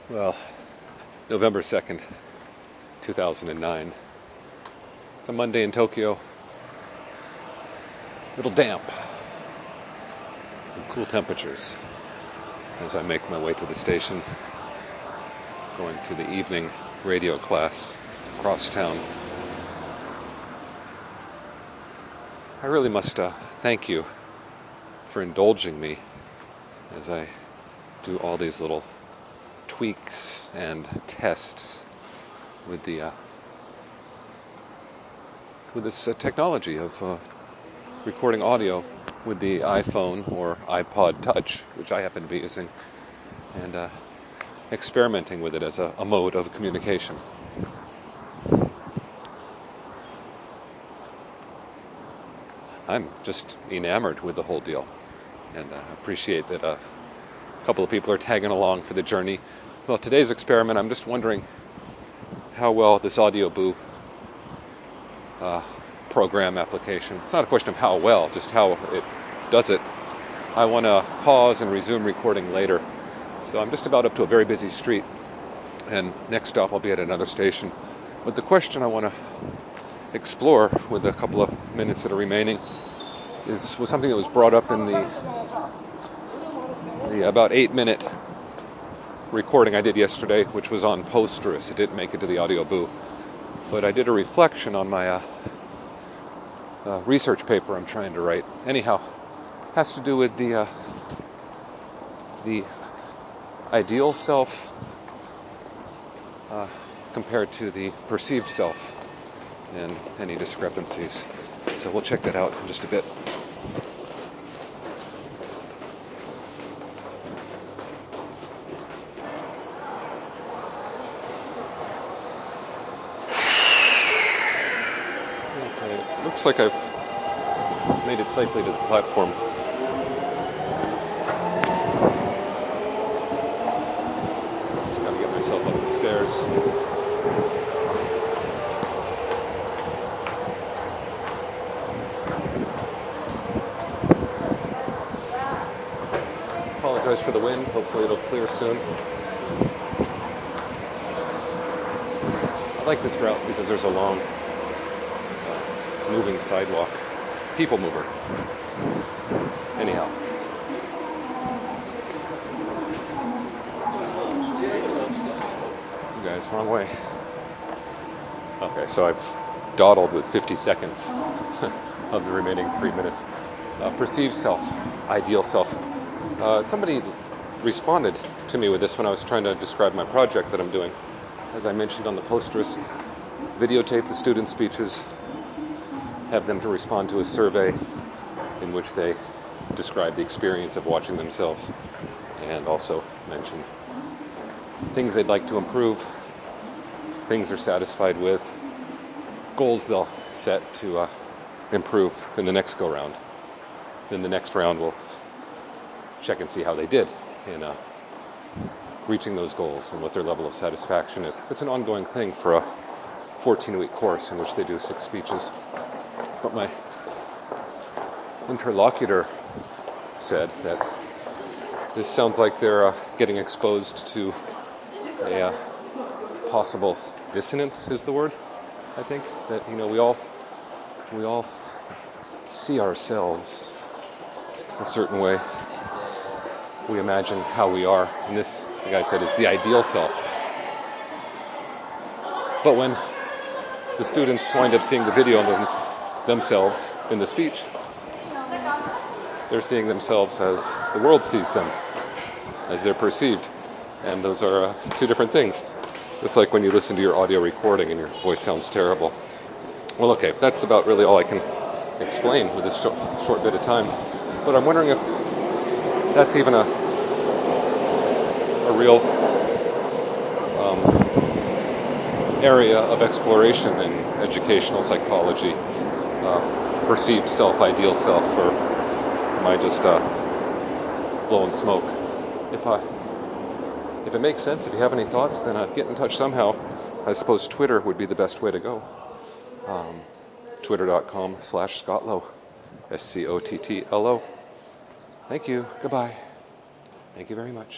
Well, November 2nd, 2009. It's a Monday in Tokyo. A little damp. And cool temperatures as I make my way to the station, going to the evening radio class across town. I really must thank you for indulging me as I do all these little tweaks and tests with this technology of recording audio with the iPhone or iPod Touch, which I happen to be using, and experimenting with it as a mode of communication. I'm just enamored with the whole deal, and appreciate that a couple of people are tagging along for the journey. Well, today's experiment, I'm just wondering how well this AudioBoo program application, it's not a question of how well, just how it does it. I want to pause and resume recording later. So I'm just about up to a very busy street, and next stop I'll be at another station. But the question I want to explore with a couple of minutes that are remaining was something that was brought up in the about 8-minute recording I did yesterday, which was on Posterous. It didn't make it to the AudioBoo, but I did a reflection on my research paper I'm trying to write. Anyhow, it has to do with the ideal self compared to the perceived self, and any discrepancies. So we'll check that out in just a bit. Okay, looks like I've made it safely to the platform. Just gotta get myself up the stairs. Apologize for the wind. Hopefully it'll clear soon. I like this route because there's a long moving sidewalk. People mover. Anyhow. You guys, wrong way. Okay, so I've dawdled with 50 seconds of the remaining 3 minutes. Perceived self, ideal self. Somebody responded to me with this when I was trying to describe my project that I'm doing. As I mentioned on the Posterous, videotape the student speeches, have them to respond to a survey in which they describe the experience of watching themselves, and also mention things they'd like to improve, things they're satisfied with, goals they'll set to improve in the next go-round. Then the next round we'll check and see how they did in reaching those goals and what their level of satisfaction is. It's an ongoing thing for a 14-week course in which they do 6 speeches. But my interlocutor said that this sounds like they're getting exposed to a possible dissonance is the word, I think. That, we all see ourselves a certain way. We imagine how we are. And this, like I said, is the ideal self. But when the students wind up seeing the video of themselves in the speech, they're seeing themselves as the world sees them, as they're perceived. And those are 2 different things. It's like when you listen to your audio recording and your voice sounds terrible. Well, okay, that's about really all I can explain with this short bit of time. But I'm wondering if that's even a real area of exploration in educational psychology, perceived self, ideal self, or am I just blowing smoke? If it makes sense, if you have any thoughts, then get in touch somehow. I suppose Twitter would be the best way to go. Twitter.com/Scottlow, SCOTTLO. Thank you. Goodbye. Thank you very much.